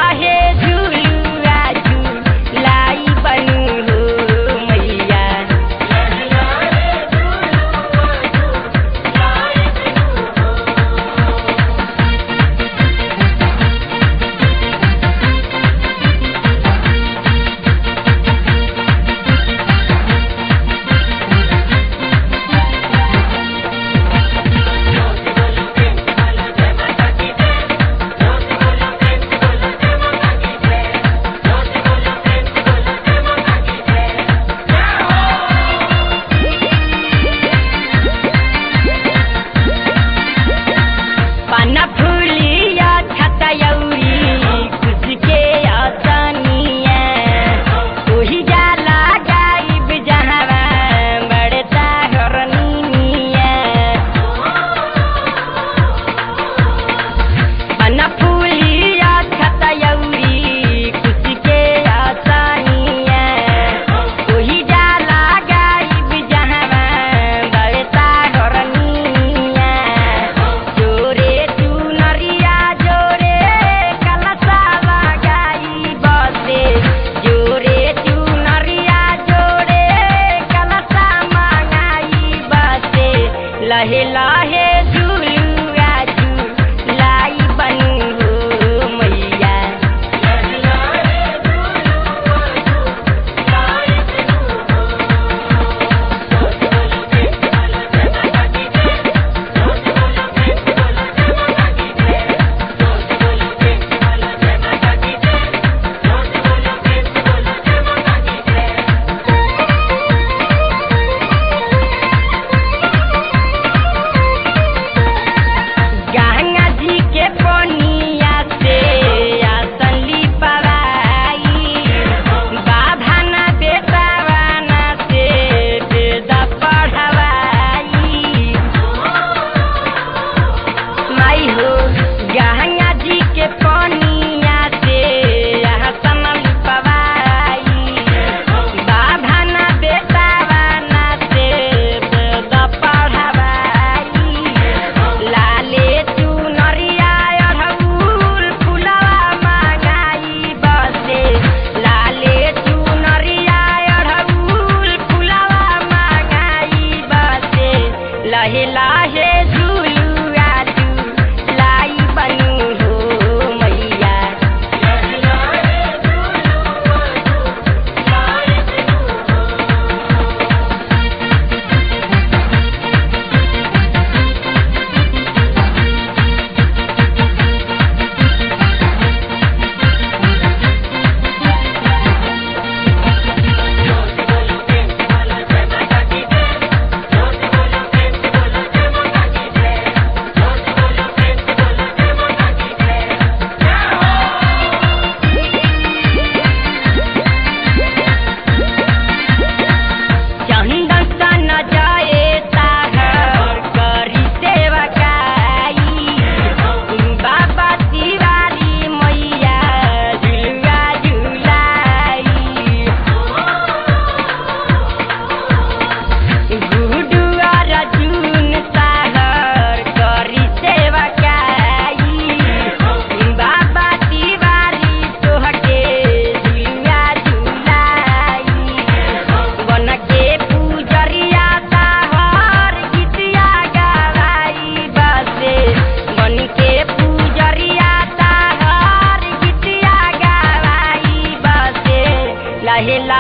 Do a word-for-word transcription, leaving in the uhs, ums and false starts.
लाहे झूलुआ झूलाई बनू हो मैया। पाना फूलिया छतयौरी खुशके आसनिया ओही जाला गाइब जहवा बड़ता हरनिया। पाना फूलिया छतयौरी खुशके आसनिया ओही जाला गाइब जहवा बड़ता हरनिया। जोरे चुनरिया जोरे कलशा लगाई बसे जोरे चुनरिया जोरे कलशा मंगाई बसे लहे लहे झूलुआ झूलाई बनू हो मैया। गंगा जी के पनिया से आसन लिपवाई बाभाना बेटावाना से वेद पढ़वाई। माई हो गंगा जी के पनिया से आसन लिपवाई बाभाना बेटावाना से वेद पढ़वाई। लाले चुनरिया अड़हुल फुलवा मंगाई बसे लाले चुनरिया अड़हुल फुलवा मंगाई बसे लहे लहे झूलुआ झूलाई बनू हो मैया। चंदन सन जाए ताहर करी सेवकाई बाबा तिवारी मैया झुलुआ झुलाई। गुडुआ रजून ताहर करी सेवकाई बाबा तिवारी तोहके झुलुआ झुलाई। बन के पूजरिया ताहर गीतिया गवाई बसे बन के पूजरिया ताहर गीतिया गवाई बसे लहे